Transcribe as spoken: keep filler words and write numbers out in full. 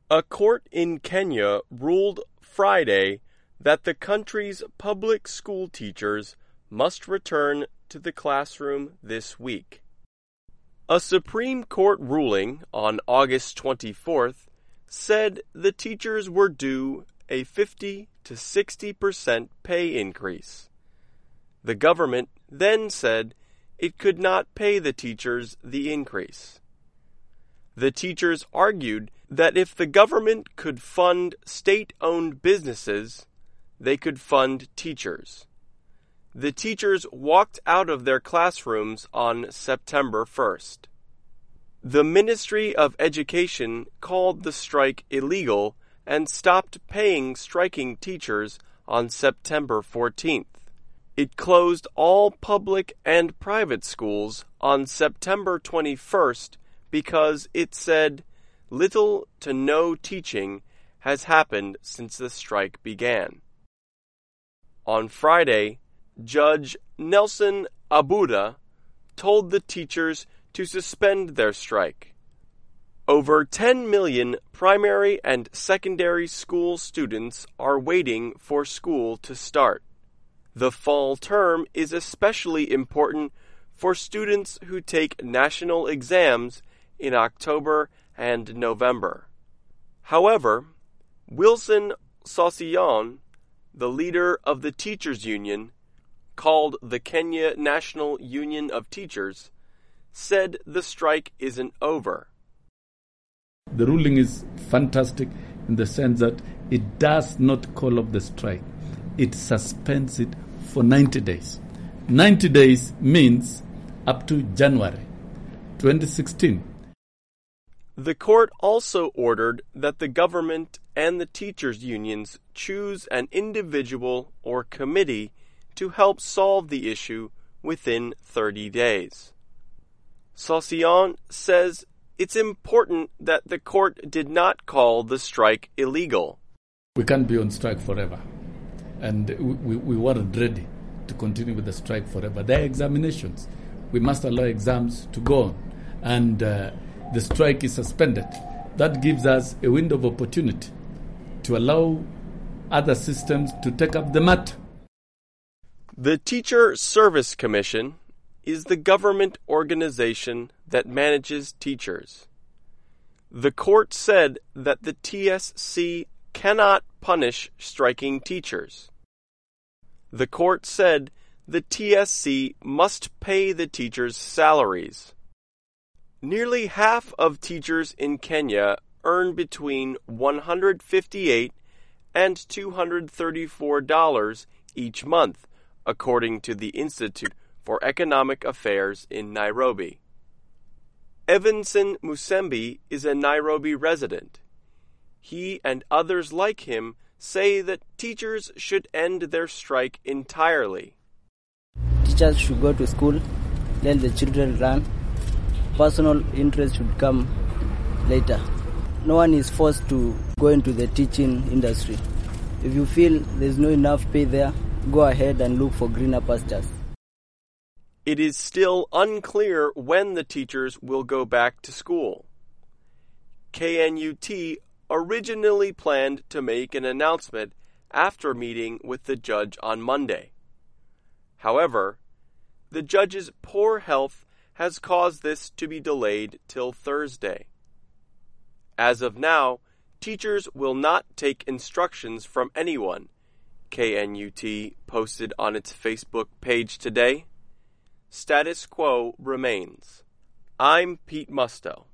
A court in Kenya ruled Friday that the country's public school teachers must return to the classroom this week. A Supreme Court ruling on August twenty-fourth said the teachers were due a fifty to sixty percent pay increase. The government then said it could not pay the teachers the increase. The teachers argued that if the government could fund state-owned businesses, they could fund teachers. The teachers walked out of their classrooms on September first. The Ministry of Education called the strike illegal and stopped paying striking teachers on September fourteenth. It closed all public and private schools on September twenty-first because it said little to no teaching has happened since the strike began. On Friday, Judge Nelson Abuda told the teachers to suspend their strike. Over ten million primary and secondary school students are waiting for school to start. The fall term is especially important for students who take national exams in October and November. However, Wilson Sossion, the leader of the teachers' union, called the Kenya National Union of Teachers, said the strike isn't over. The ruling is fantastic in the sense that it does not call off the strike. It suspends it for ninety days. ninety days means up to January twenty sixteen. The court also ordered that the government and the teachers' unions choose an individual or committee to help solve the issue within thirty days. Sossion says it's important that the court did not call the strike illegal. We can't be on strike forever, and we, we weren't ready to continue with the strike forever. There are examinations. We must allow exams to go on, and uh, the strike is suspended. That gives us a window of opportunity to allow other systems to take up the matter. The Teacher Service Commission is the government organization that manages teachers. The court said that the T S C cannot punish striking teachers. The court said the T S C must pay the teachers' salaries. Nearly half of teachers in Kenya earn between one hundred fifty-eight dollars and two hundred thirty-four dollars each month, according to the Institute for Economic Affairs in Nairobi. Evanson Musembi is a Nairobi resident. He and others like him say that teachers should end their strike entirely. Teachers should go to school, let the children learn. Personal interest should come later. No one is forced to go into the teaching industry. If you feel there's no enough pay there, go ahead and look for greener pastures. It is still unclear when the teachers will go back to school. K N U T originally planned to make an announcement after meeting with the judge on Monday. However, the judge's poor health has caused this to be delayed till Thursday. As of now, teachers will not take instructions from anyone, K N U T posted on its Facebook page today. Status quo remains. I'm Pete Musto.